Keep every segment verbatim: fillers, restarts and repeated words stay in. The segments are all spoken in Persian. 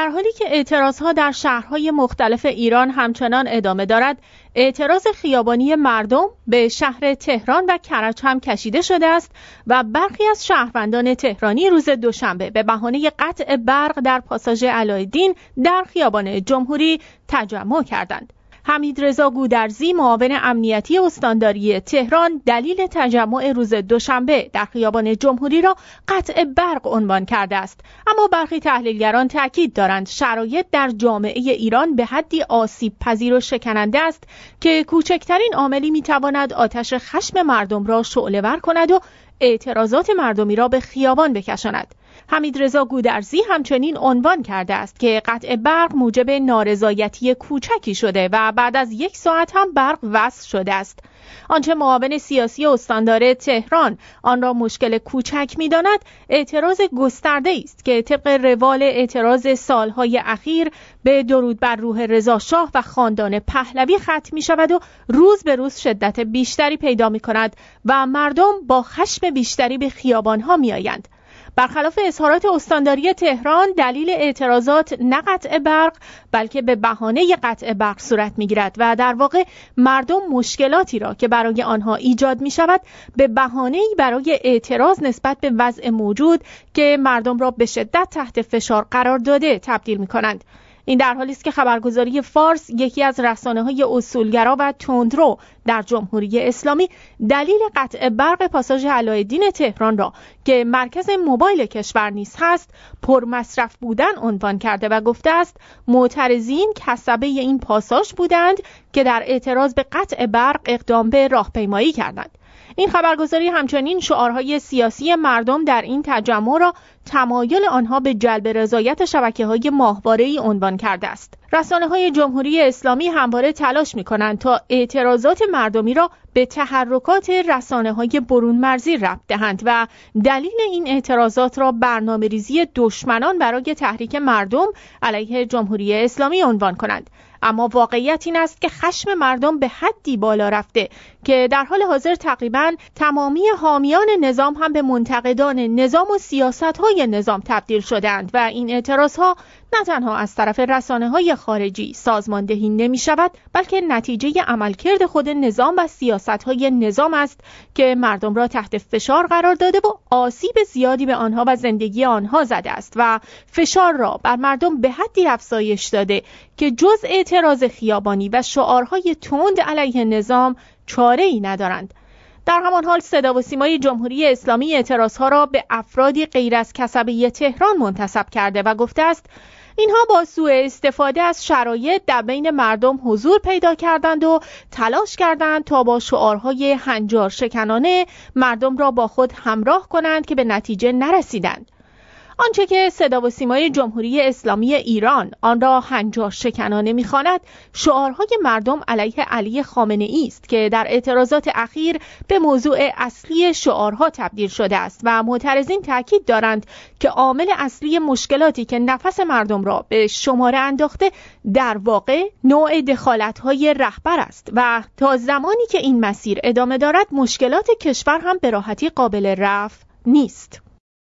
در حالی که اعتراضها در شهرهای مختلف ایران همچنان ادامه دارد، اعتراض خیابانی مردم به شهر تهران و کرج هم کشیده شده است و برخی از شهروندان تهرانی روز دوشنبه به بهانه قطع برق در پاساژ علایالدین در خیابان جمهوری تجمع کردند. حمیدرضا گودرزی، معاون امنیتی استانداری تهران، دلیل تجمع روز دوشنبه در خیابان جمهوری را قطع برق عنوان کرده است، اما برخی تحلیلگران تاکید دارند شرایط در جامعه ایران به حدی آسیب پذیر و شکننده است که کوچکترین عاملی میتواند آتش خشم مردم را شعله‌ور کند و اعتراضات مردمی را به خیابان بکشاند. حمیدرضا گودرزی همچنین عنوان کرده است که قطع برق موجب نارضایتی کوچکی شده و بعد از یک ساعت هم برق وصل شده است. آنچه معاون سیاسی استاندار تهران آن را مشکل کوچک می‌داند، اعتراض گسترده است که طبق روال اعتراض سالهای اخیر به درود بر روح رضا شاه و خاندان پهلوی ختم می‌شود و روز به روز شدت بیشتری پیدا می‌کند و مردم با خشم بیشتری به خیابان‌ها می‌آیند. برخلاف اظهارات استانداری تهران، دلیل اعتراضات نه قطع برق بلکه به بهانه قطع برق صورت می‌گیرد و در واقع مردم مشکلاتی را که برای آنها ایجاد می‌شود به بهانه‌ای برای اعتراض نسبت به وضع موجود که مردم را به شدت تحت فشار قرار داده تبدیل می‌کنند. این در حالی است که خبرگزاری فارس، یکی از رسانه‌های اصولگرا و تندرو در جمهوری اسلامی، دلیل قطع برق پاساژ علایالدین تهران را که مرکز موبایل کشور نیز هست، پرمصرف بودن عنوان کرده و گفته است معترضین کسبه این پاساژ بودند که در اعتراض به قطع برق اقدام به راهپیمایی کردند. این خبرگزاری همچنین شعارهای سیاسی مردم در این تجمع را تمایل آنها به جلب رضایت شبکه‌های ماهواره‌ای عنوان کرده است. رسانه‌های جمهوری اسلامی همواره تلاش می‌کنند تا اعتراضات مردمی را به تحرکات رسانه‌های برون مرزی ربط دهند و دلیل این اعتراضات را برنامه‌ریزی دشمنان برای تحریک مردم علیه جمهوری اسلامی عنوان کنند. اما واقعیت این است که خشم مردم به حدی بالا رفته که در حال حاضر تقریباً تمامی حامیان نظام هم به منتقدان نظام و سیاست‌های نظام تبدیل شدند و این اعتراضها نه تنها از طرف رسانه‌های خارجی سازماندهی نمی‌شود، بلکه نتیجه عملکرد خود نظام و سیاست‌های نظام است که مردم را تحت فشار قرار داده و آسیب زیادی به آنها و زندگی آنها زده است و فشار را بر مردم به حدی افزایش داده که جز اعتراض خیابانی و شعارهای تند علیه نظام چاره‌ای ندارند. در همان حال صدا و سیمای جمهوری اسلامی اعتراضها را به افرادی غیر از کسبه تهران منتسب کرده و گفته است اینها با سوء استفاده از شرایط در بین مردم حضور پیدا کردند و تلاش کردند تا با شعارهای هنجار شکنانه مردم را با خود همراه کنند که به نتیجه نرسیدند. آنچه که صدا و سیمای جمهوری اسلامی ایران آن را هنجار شکنانه می‌خواند، شعارهای مردم علیه علی خامنه‌ای است که در اعتراضات اخیر به موضوع اصلی شعارها تبدیل شده است و معترضین تاکید دارند که عامل اصلی مشکلاتی که نفس مردم را به شماره انداخته در واقع نوع دخالت‌های رهبر است و تا زمانی که این مسیر ادامه دارد مشکلات کشور هم به راحتی قابل رفع نیست.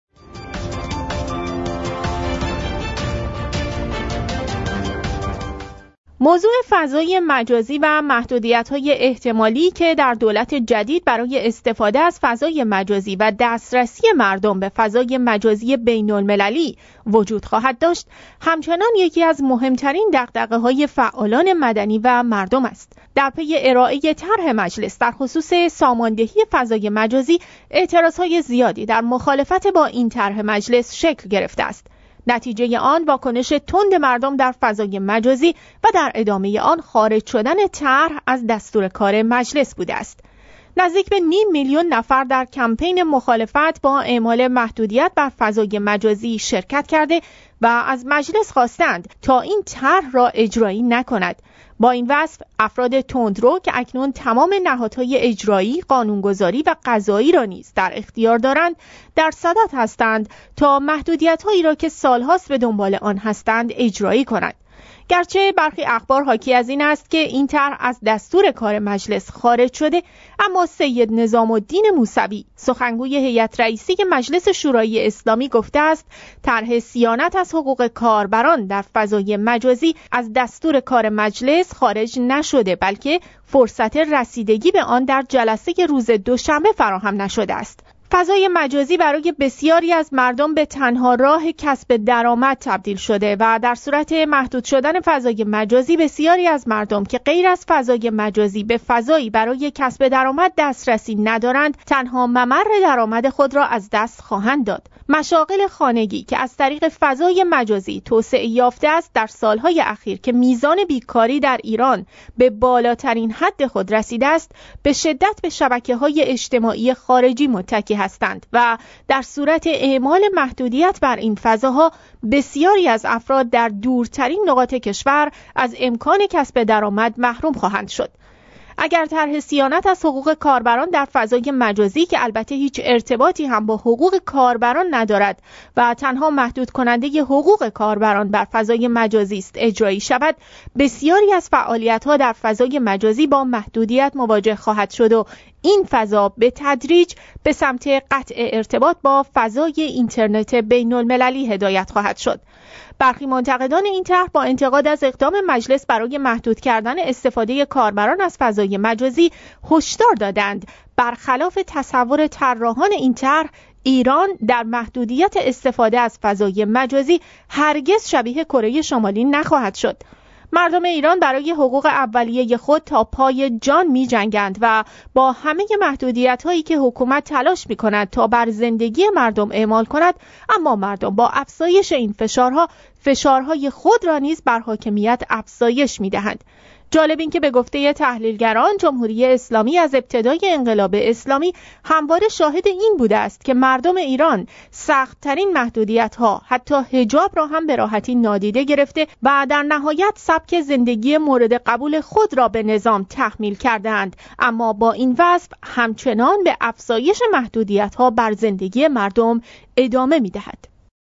موضوع فضای مجازی و محدودیت‌های احتمالی که در دولت جدید برای استفاده از فضای مجازی و دسترسی مردم به فضای مجازی بین‌المللی وجود خواهد داشت، همچنان یکی از مهمترین دغدغه‌های فعالان مدنی و مردم است. در پی ارائه طرح مجلس در خصوص ساماندهی فضای مجازی، اعتراضهای زیادی در مخالفت با این طرح مجلس شکل گرفته است. نتیجه آن واکنش تند مردم در فضای مجازی و در ادامه آن خارج شدن طرح از دستور کار مجلس بوده است. نزدیک به نیم میلیون نفر در کمپین مخالفت با اعمال محدودیت بر فضای مجازی شرکت کرده و از مجلس خواستند تا این طرح را اجرایی نکند. با این وصف افراد تندرو که اکنون تمام نهادهای اجرایی، قانونگذاری و قضایی را نیز در اختیار دارند، در صدد هستند تا محدودیت‌هایی را که سالهاست به دنبال آن هستند اجرایی کنند. گرچه برخی اخبار حاکی از این است که این طرح از دستور کار مجلس خارج شده، اما سید نظام الدین موسوی سخنگوی هیئت رئیسه مجلس شورای اسلامی گفته است طرح صیانت از حقوق کاربران در فضای مجازی از دستور کار مجلس خارج نشده، بلکه فرصت رسیدگی به آن در جلسه روز دوشنبه فراهم نشده است. فضای مجازی برای بسیاری از مردم به تنها راه کسب درآمد تبدیل شده و در صورت محدود شدن فضای مجازی بسیاری از مردم که غیر از فضای مجازی به فضایی برای کسب درآمد دسترسی ندارند، تنها ممر درآمد خود را از دست خواهند داد. مشاغل خانگی که از طریق فضای مجازی توسعه یافته است در سالهای اخیر که میزان بیکاری در ایران به بالاترین حد خود رسیده است، به شدت به شبکه‌های اجتماعی خارجی متکی هستند و در صورت اعمال محدودیت بر این فضاها بسیاری از افراد در دورترین نقاط کشور از امکان کسب درآمد محروم خواهند شد. اگر طرح صیانت از حقوق کاربران در فضای مجازی که البته هیچ ارتباطی هم با حقوق کاربران ندارد و تنها محدود کننده حقوق کاربران بر فضای مجازی است اجرایی شود، بسیاری از فعالیت‌ها در فضای مجازی با محدودیت مواجه خواهد شد و این فضا به تدریج به سمت قطع ارتباط با فضای اینترنت بین المللی هدایت خواهد شد. برخی منتقدان این طرح با انتقاد از اقدام مجلس برای محدود کردن استفاده کاربران از فضای مجازی هشدار دادند برخلاف تصور طراحان این طرح، ایران در محدودیت استفاده از فضای مجازی هرگز شبیه کره شمالی نخواهد شد. مردم ایران برای حقوق اولیه خود تا پای جان می جنگند و با همه محدودیت هایی که حکومت تلاش می کند تا بر زندگی مردم اعمال کند، اما مردم با افزایش این فشارها فشارهای خود را نیز بر حاکمیت افزایش می دهند. جالب این که به گفته تحلیلگران جمهوری اسلامی از ابتدای انقلاب اسلامی همواره شاهد این بوده است که مردم ایران سخت‌ترین محدودیت‌ها، حتی حجاب را هم به راحتی نادیده گرفته و در نهایت سبک زندگی مورد قبول خود را به نظام تحمیل کردند، اما با این وصف همچنان به افزایش محدودیت‌ها بر زندگی مردم ادامه می‌دهد.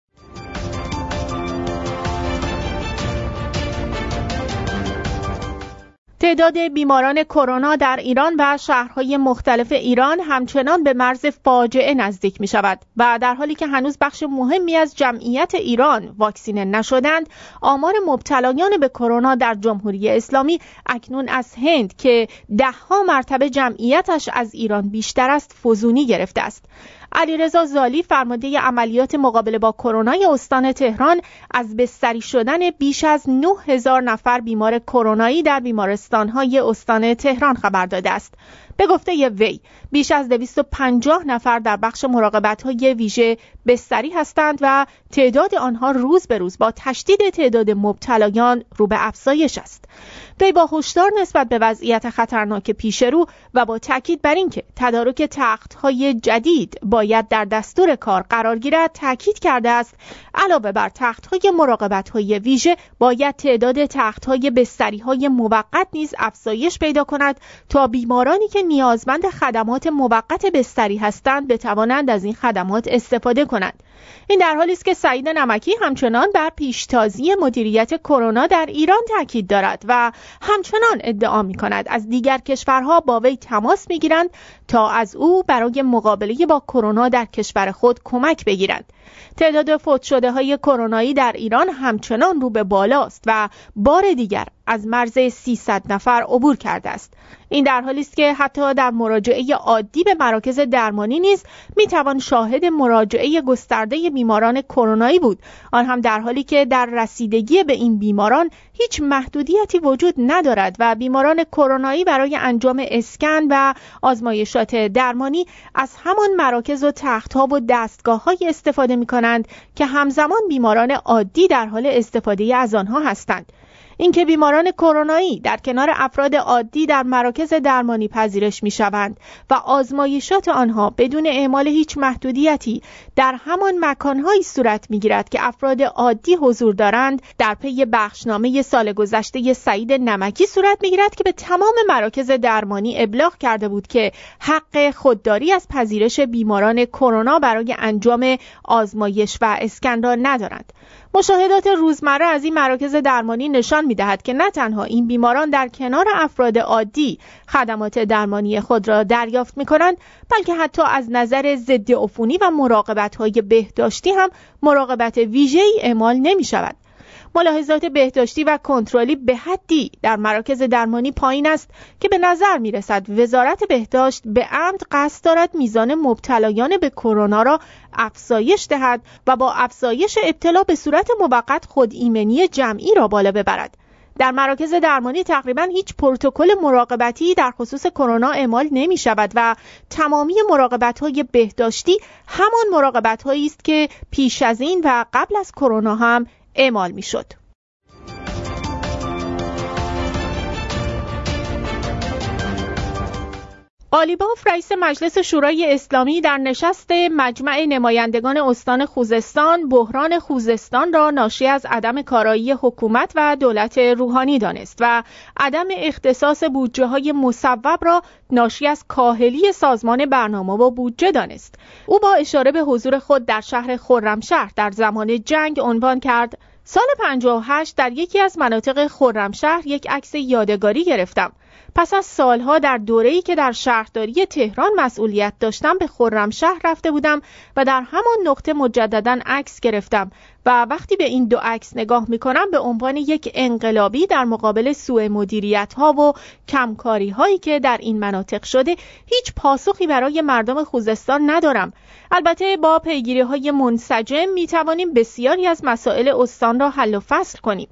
تعداد بیماران کرونا در ایران و شهرهای مختلف ایران همچنان به مرز فاجعه نزدیک می شود و در حالی که هنوز بخش مهمی از جمعیت ایران واکسینه نشدند، آمار مبتلایان به کرونا در جمهوری اسلامی اکنون از هند که ده‌ها مرتبه جمعیتش از ایران بیشتر است فزونی گرفته است. علیرضا زالی فرمانده عملیات مقابله با کرونا استان تهران از بستری شدن بیش از نه هزار نفر بیمار کرونایی در بیمارستان‌های استان تهران خبر داده است. به گفته وی بیش از دویست و پنجاه نفر در بخش مراقبت‌های ویژه بستری هستند و تعداد آنها روز به روز با تشدید تعداد مبتلایان رو به افزایش است. وی با هشدار نسبت به وضعیت خطرناک پیش رو و با تاکید بر اینکه تدارک تخت‌های جدید باید در دستور کار قرار گیرد تاکید کرده است علاوه بر تخت‌های مراقبت‌های ویژه باید تعداد تخت‌های بستری‌های موقت نیز افزایش پیدا کند تا بیمارانی که نیازمند خدمات موقت بستری هستند بتوانند از این خدمات استفاده کنند. این در حالی است که سعید نمکی همچنان بر پیشتازی مدیریت کرونا در ایران تاکید دارد و همچنان ادعا می‌کند از دیگر کشورها با وی تماس می‌گیرند تا از او برای مقابله با کرونا در کشور خود کمک بگیرند. تعداد فوت شده های کرونایی در ایران همچنان رو به بالاست و بار دیگر از مرز سیصد نفر عبور کرده است. این در حالی است که حتی در مراجعه عادی به مراکز درمانی نیز میتوان شاهد مراجعه گسترده بیماران کرونایی بود، آن هم در حالی که در رسیدگی به این بیماران هیچ محدودیتی وجود ندارد و بیماران کرونایی برای انجام اسکن و آزمایشات درمانی از همان مراکز و تخت‌ها و دستگاه‌های استفاده می‌کنند که همزمان بیماران عادی در حال استفاده از آنها هستند. اینکه بیماران کرونایی در کنار افراد عادی در مراکز درمانی پذیرش می‌شوند و آزمایشات آنها بدون اعمال هیچ محدودیتی در همان مکان‌هایی صورت می‌گیرد که افراد عادی حضور دارند، در پی بخشنامه سال گذشته سعید نمکی صورت می‌گیرد که به تمام مراکز درمانی ابلاغ کرده بود که حق خودداری از پذیرش بیماران کرونا برای انجام آزمایش و اسکن را ندارند. مشاهدات روزمره از این مراکز درمانی نشان می‌دهد که نه تنها این بیماران در کنار افراد عادی خدمات درمانی خود را دریافت می‌کنند، بلکه حتی از نظر ضد عفونی و مراقبت‌های بهداشتی هم مراقبت ویژه‌ای اعمال نمی‌شود. ملاحظات بهداشتی و کنترلی به حدی در مراکز درمانی پایین است که به نظر می‌رسد وزارت بهداشت به عمد قصد دارد میزان مبتلایان به کرونا را افزایش دهد و با افزایش ابتلا به صورت موقت خود ایمنی جمعی را بالا ببرد. در مراکز درمانی تقریباً هیچ پروتکل مراقبتی در خصوص کرونا اعمال نمی شود و تمامی مراقبت‌های بهداشتی همان مراقبت‌هایی است که پیش از این و قبل از کرونا هم اعمال می شد. قالیباف رئیس مجلس شورای اسلامی در نشست مجمع نمایندگان استان خوزستان بحران خوزستان را ناشی از عدم کارایی حکومت و دولت روحانی دانست و عدم اختصاص بودجه‌های مصوب را ناشی از کاهلی سازمان برنامه و بودجه دانست. او با اشاره به حضور خود در شهر خرمشهر در زمان جنگ عنوان کرد: سال پنجاه و هشت در یکی از مناطق خرمشهر یک عکس یادگاری گرفتم. پس از سالها در دوره‌ای که در شهرداری تهران مسئولیت داشتم به خرمشهر رفته بودم و در همان نقطه مجدداً عکس گرفتم و وقتی به این دو عکس نگاه می‌کنم به عنوان یک انقلابی در مقابل سوء مدیریت‌ها و کمکاری‌هایی که در این مناطق شده هیچ پاسخی برای مردم خوزستان ندارم. البته با پیگیری‌های منسجم می‌توانیم بسیاری از مسائل استان را حل و فصل کنیم.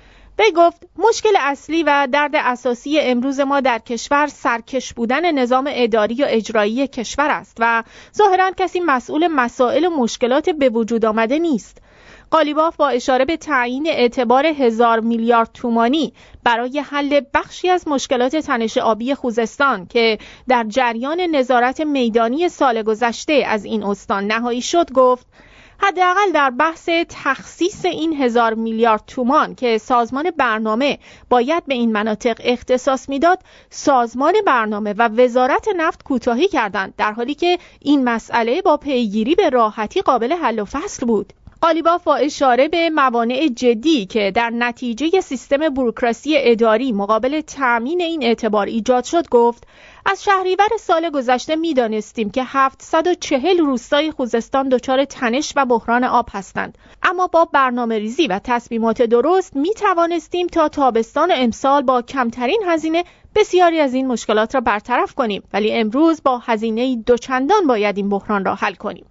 وی گفت مشکل اصلی و درد اساسی امروز ما در کشور سرکش بودن نظام اداری و اجرایی کشور است و ظاهراً کسی مسئول مسائل و مشکلات به وجود آمده نیست. قالیباف با اشاره به تعیین اعتبار هزار میلیارد تومانی برای حل بخشی از مشکلات تنش آبی خوزستان که در جریان نظارت میدانی سال گذشته از این استان نهایی شد گفت حداقل در بحث تخصیص این هزار میلیارد تومان که سازمان برنامه باید به این مناطق اختصاص میداد، سازمان برنامه و وزارت نفت کوتاهی کردند، در حالی که این مسئله با پیگیری به راحتی قابل حل و فصل بود. قالیباف با اشاره به موانع جدی که در نتیجه سیستم بوروکراسی اداری مقابل تأمین این اعتبار ایجاد شد گفت از شهریور سال گذشته می‌دانستیم که هفتصد و چهل روستای خوزستان دچار تنش و بحران آب هستند، اما با برنامه‌ریزی و تصمیمات درست می‌توانستیم تا تابستان امسال با کمترین هزینه بسیاری از این مشکلات را برطرف کنیم، ولی امروز با هزینه دوچندان باید این بحران را حل کنیم.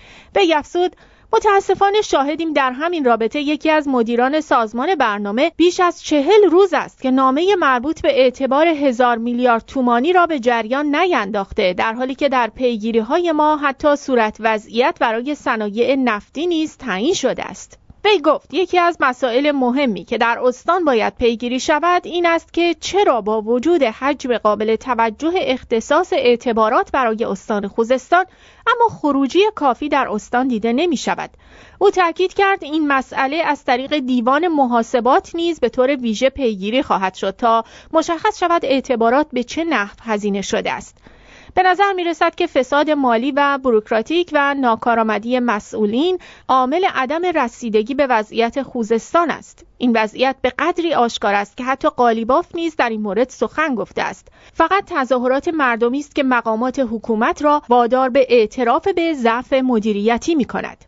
وی افزود متاسفانه شاهدیم در همین رابطه یکی از مدیران سازمان برنامه بیش از چهل روز است که نامه مربوط به اعتبار هزار میلیارد تومانی را به جریان نینداخته، در حالی که در پیگیری‌های ما حتی صورت وضعیت برای صنایع نفتی نیز تعیین شده است. وی گفت یکی از مسائل مهمی که در استان باید پیگیری شود این است که چرا با وجود حجم قابل توجه اختصاص اعتبارات برای استان خوزستان اما خروجی کافی در استان دیده نمی شود. او تاکید کرد این مسئله از طریق دیوان محاسبات نیز به طور ویژه پیگیری خواهد شد تا مشخص شود اعتبارات به چه نحو هزینه شده است. به نظر می رسد که فساد مالی و بوروکراتیک و ناکارآمدی مسئولین عامل عدم رسیدگی به وضعیت خوزستان است. این وضعیت به قدری آشکار است که حتی قالیباف نیز در این مورد سخن گفته است. فقط تظاهرات مردمی است که مقامات حکومت را وادار به اعتراف به ضعف مدیریتی می کند.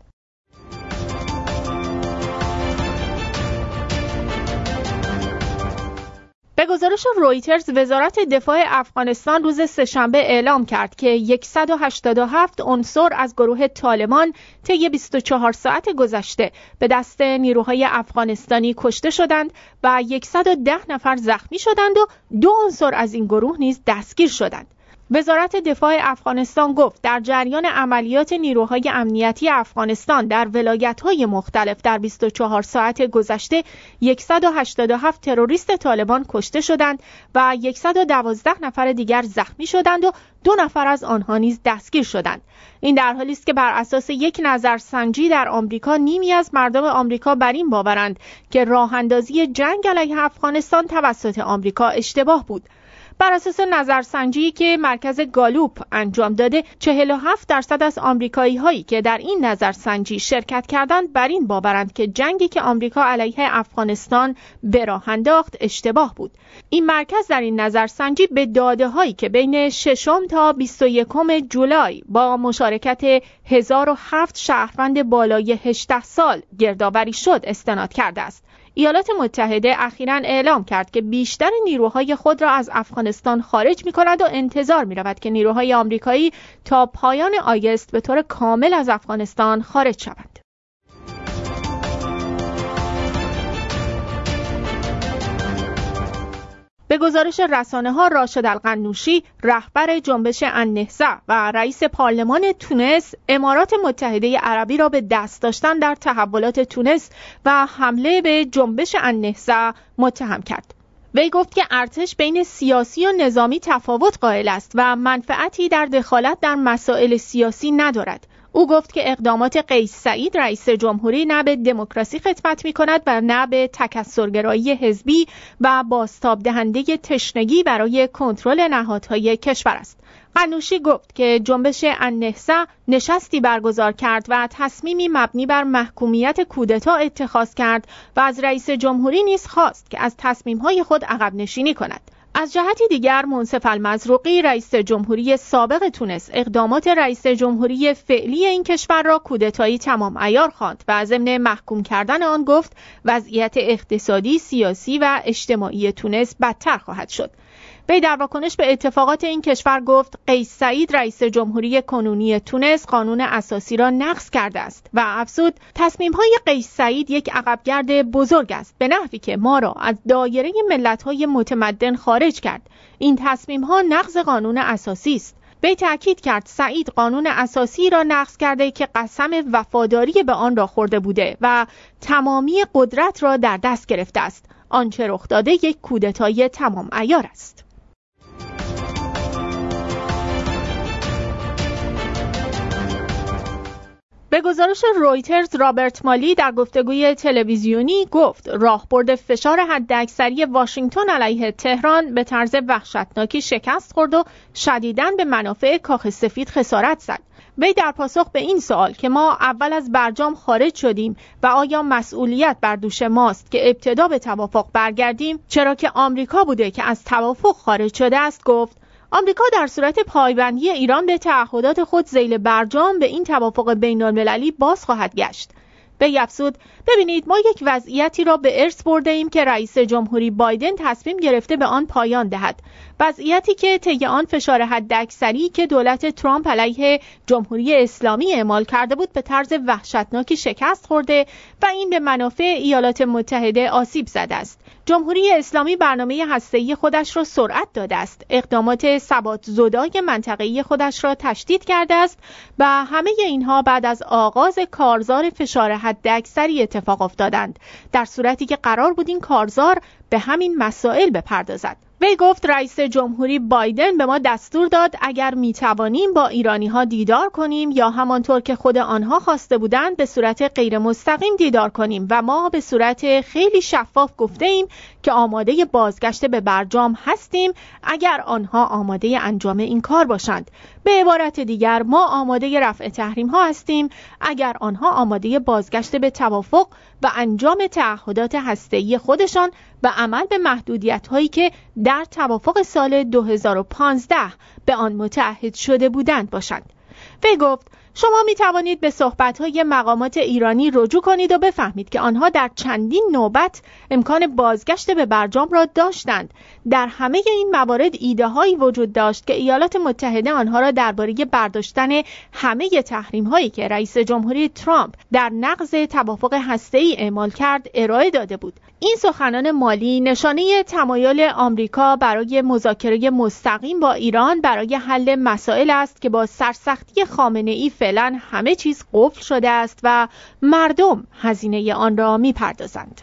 به گزارش رویترز وزارت دفاع افغانستان روز سه‌شنبه اعلام کرد که صد و هشتاد و هفت عنصر از گروه طالبان طی بیست و چهار ساعت گذشته به دست نیروهای افغانستانی کشته شدند و صد و ده نفر زخمی شدند و دو عنصر از این گروه نیز دستگیر شدند. وزارت دفاع افغانستان گفت در جریان عملیات نیروهای امنیتی افغانستان در ولایت‌های مختلف در بیست و چهار ساعت گذشته صد و هشتاد و هفت تروریست طالبان کشته شدند و صد و دوازده نفر دیگر زخمی شدند و دو نفر از آنها نیز دستگیر شدند. این در حالی است که بر اساس یک نظرسنجی در آمریکا نیمی از مردم آمریکا بر این باورند که راه اندازی جنگ علیه افغانستان توسط آمریکا اشتباه بود. بر اساس نظرسنجی که مرکز گالوپ انجام داده، چهل و هفت درصد از آمریکایی هایی که در این نظرسنجی شرکت کردند بر این باورند که جنگی که آمریکا علیه افغانستان به راه انداخت اشتباه بود. این مرکز در این نظرسنجی به داده هایی که بین ششم تا بیست و یکم جولای با مشارکت هزار و هفت شهروند بالای هجده سال گردآوری شد استناد کرده است. ایالات متحده اخیراً اعلام کرد که بیشتر نیروهای خود را از افغانستان خارج می‌کند و انتظار می‌رود که نیروهای آمریکایی تا پایان آگوست به طور کامل از افغانستان خارج شوند. به گزارش رسانه‌ها، راشد القنوشی، رهبر جنبش النهضه و رئیس پارلمان تونس، امارات متحده عربی را به دست داشتن در تحولات تونس و حمله به جنبش النهضه متهم کرد. وی گفت که ارتش بین سیاسی و نظامی تفاوت قائل است و منفعتی در دخالت در مسائل سیاسی ندارد. او گفت که اقدامات قیس سعید رئیس جمهوری نه به دموکراسی خدمت می‌کند و نه به تکثرگرایی حزبی و بازتاب دهنده تشنگی برای کنترل نهادهای کشور است. قنوشی گفت که جنبش النهضه نشستی برگزار کرد و تصمیمی مبنی بر محکومیت کودتا اتخاذ کرد و از رئیس جمهوری نیز خواست که از تصمیم‌های خود عقب نشینی کند. از جهتی دیگر، منصف المزروقی، رئیس جمهوری سابق تونس، اقدامات رئیس جمهوری فعلی این کشور را کودتایی تمام عیار خواند و ضمن محکوم کردن آن گفت وضعیت اقتصادی، سیاسی و اجتماعی تونس بدتر خواهد شد. وی در واکنش به اتفاقات این کشور گفت قیس سعید رئیس جمهوری کنونی تونس قانون اساسی را نقض کرده است و افزود تصمیم‌های قیس سعید یک عقبگرد بزرگ است به نحوی که ما را از دایره ملت‌های متمدن خارج کرد. این تصمیم‌ها نقض قانون اساسی است. وی تأکید کرد سعید قانون اساسی را نقض کرده که قسم وفاداری به آن را خورده بوده و تمامی قدرت را در دست گرفته است. آنچه رخ داده یک کودتای تمام عیار است. به گزارش رویترز، رابرت مالی در گفتگوی تلویزیونی گفت راهبرد فشار حداکثری واشنگتن علیه تهران به طرز وحشتناکی شکست خورد و شدیداً به منافع کاخ سفید خسارت زد. وی در پاسخ به این سوال که ما اول از برجام خارج شدیم و آیا مسئولیت بر دوش ماست که ابتدا به توافق برگردیم، چرا که آمریکا بوده که از توافق خارج شده است، گفت آمریکا در صورت پایبندی ایران به تعهدات خود ذیل برجام به این توافق بین‌المللی باز خواهد گشت. وی افزود ببینید ما یک وضعیتی را به ارث برده ایم که رئیس جمهوری بایدن تصمیم گرفته به آن پایان دهد. وضعیتی که طی آن فشار حداکثری که دولت ترامپ علیه جمهوری اسلامی اعمال کرده بود به طرز وحشتناکی شکست خورده و این به منافع ایالات متحده آسیب زده است. جمهوری اسلامی برنامه هسته‌ای خودش را سرعت داده است. اقدامات ثبات‌زدای منطقه‌ای خودش را تشدید کرده است و همه اینها بعد از آغاز کارزار فشار حداکثری اتفاق افتادند، در صورتی که قرار بود این کارزار به همین مسائل بپردازد. وی گفت رئیس جمهوری بایدن به ما دستور داد اگر میتوانیم با ایرانی ها دیدار کنیم یا همانطور که خود آنها خواسته بودند به صورت غیر مستقیم دیدار کنیم و ما به صورت خیلی شفاف گفته ایم که آماده بازگشت به برجام هستیم اگر آنها آماده انجام این کار باشند. به عبارت دیگر ما آماده رفع تحریم ها هستیم اگر آنها آماده بازگشت به توافق و انجام تعهدات هسته‌ای خودشان و عمل به محدودیت هایی که در توافق سال دو هزار و پانزده به آن متعهد شده بودند باشند. وی گفت شما می توانید به صحبت‌های مقامات ایرانی رجوع کنید و بفهمید که آنها در چندین نوبت امکان بازگشت به برجام را داشتند. در همه این موارد ایده‌هایی وجود داشت که ایالات متحده آنها را درباره برداشتن همه تحریم‌هایی که رئیس جمهوری ترامپ در نقض توافق هسته‌ای اعمال کرد ارائه داده بود. این سخنان مالی نشانه تمایل آمریکا برای مذاکره مستقیم با ایران برای حل مسائل است که با سرسختی خامنه‌ای فعلا همه چیز قفل شده است و مردم هزینه آن را می‌پردازند.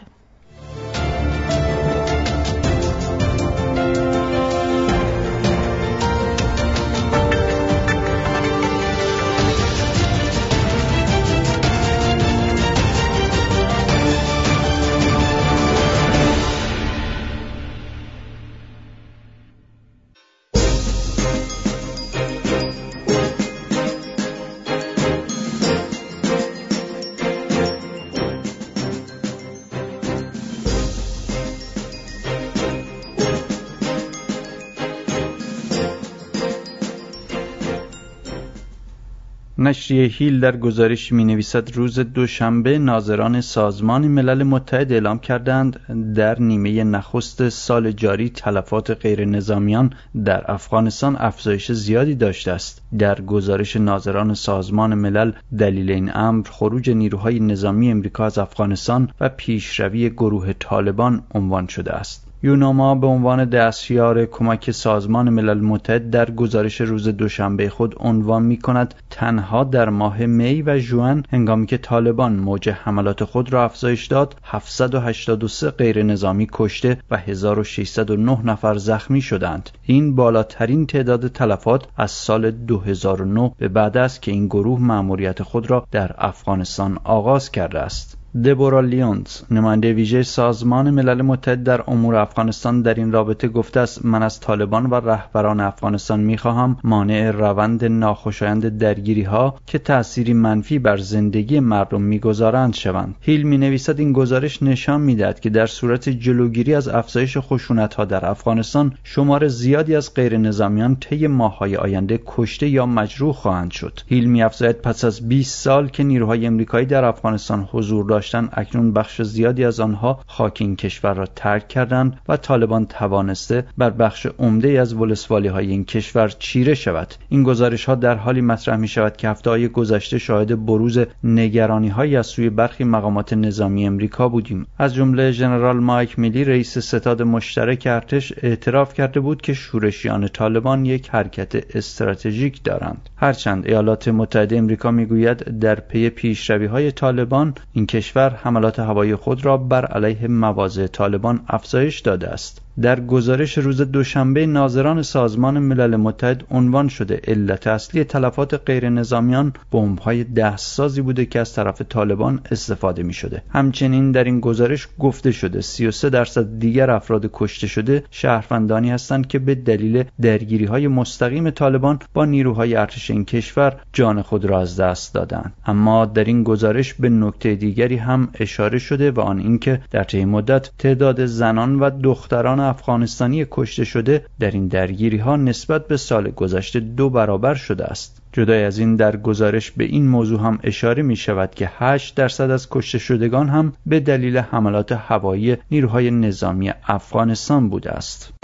نشریه هیل در گزارش می‌نویسد روز دوشنبه ناظران سازمان ملل متحد اعلام کردند در نیمه نخست سال جاری تلفات غیر نظامیان در افغانستان افزایش زیادی داشته است. در گزارش ناظران سازمان ملل دلیل این امر خروج نیروهای نظامی امریکا از افغانستان و پیشروی گروه طالبان عنوان شده است. یوناما به عنوان دستیار کمک سازمان ملل متحد در گزارش روز دوشنبه خود عنوان می‌کند تنها در ماه می و ژوئن هنگامی که طالبان موج حملات خود را افزایش داد هفتصد و هشتاد و سه غیر نظامی کشته و هزار و ششصد و نه نفر زخمی شدند. این بالاترین تعداد تلفات از سال دو هزار و نه به بعد است که این گروه مأموریت خود را در افغانستان آغاز کرده است. دبورا لیونز، نماینده ویژه سازمان ملل متحد در امور افغانستان، در این رابطه گفته است من از طالبان و رهبران افغانستان می‌خواهم مانع روند ناخوشایند درگیری‌ها که تأثیری منفی بر زندگی مردم می‌گذارند شوند. هیل می‌نویسد این گزارش نشان می‌دهد که در صورت جلوگیری از افزایش خشونت‌ها در افغانستان شمار زیادی از غیر نظامیان طی ماه‌های آینده کشته یا مجروح خواهند شد. هیل می‌افزاید پس از بیست سال که نیروهای آمریکایی در افغانستان حضور داشتند اکنون بخش زیادی از آنها خاک این کشور را ترک کردند و طالبان توانسته بر بخش عمده از ولسوالی‌های این کشور چیره شود. این گزارش‌ها در حالی مطرح می‌شود که هفته‌های گذشته شاهد بروز نگرانی‌هایی از سوی برخی مقامات نظامی امریکا بودیم. از جمله ژنرال مایک میلی رئیس ستاد مشترک ارتش اعتراف کرده بود که شورشیان طالبان یک حرکت استراتژیک دارند. هرچند ایالات متحده امریکا می‌گوید در پی پیشروی‌های طالبان این کشور حملات هوایی خود را بر علیه مواضع طالبان افزایش داده است. در گزارش روز دوشنبه ناظران سازمان ملل متحد عنوان شده علت اصلی تلفات غیر نظامیان بمب‌های دستسازی بوده که از طرف طالبان استفاده می شده. همچنین در این گزارش گفته شده سی و سه درصد دیگر افراد کشته شده شهروندانی هستند که به دلیل درگیری‌های مستقیم طالبان با نیروهای ارتش این کشور جان خود را از دست دادند. اما در این گزارش به نکته دیگری هم اشاره شده و آن اینکه در طی مدت تعداد زنان و دختران افغانستانی کشته شده در این درگیری‌ها نسبت به سال گذشته دو برابر شده است. جدای از این در گزارش به این موضوع هم اشاره می شود که هشت درصد از کشته شدگان هم به دلیل حملات هوایی نیروهای نظامی افغانستان بوده است.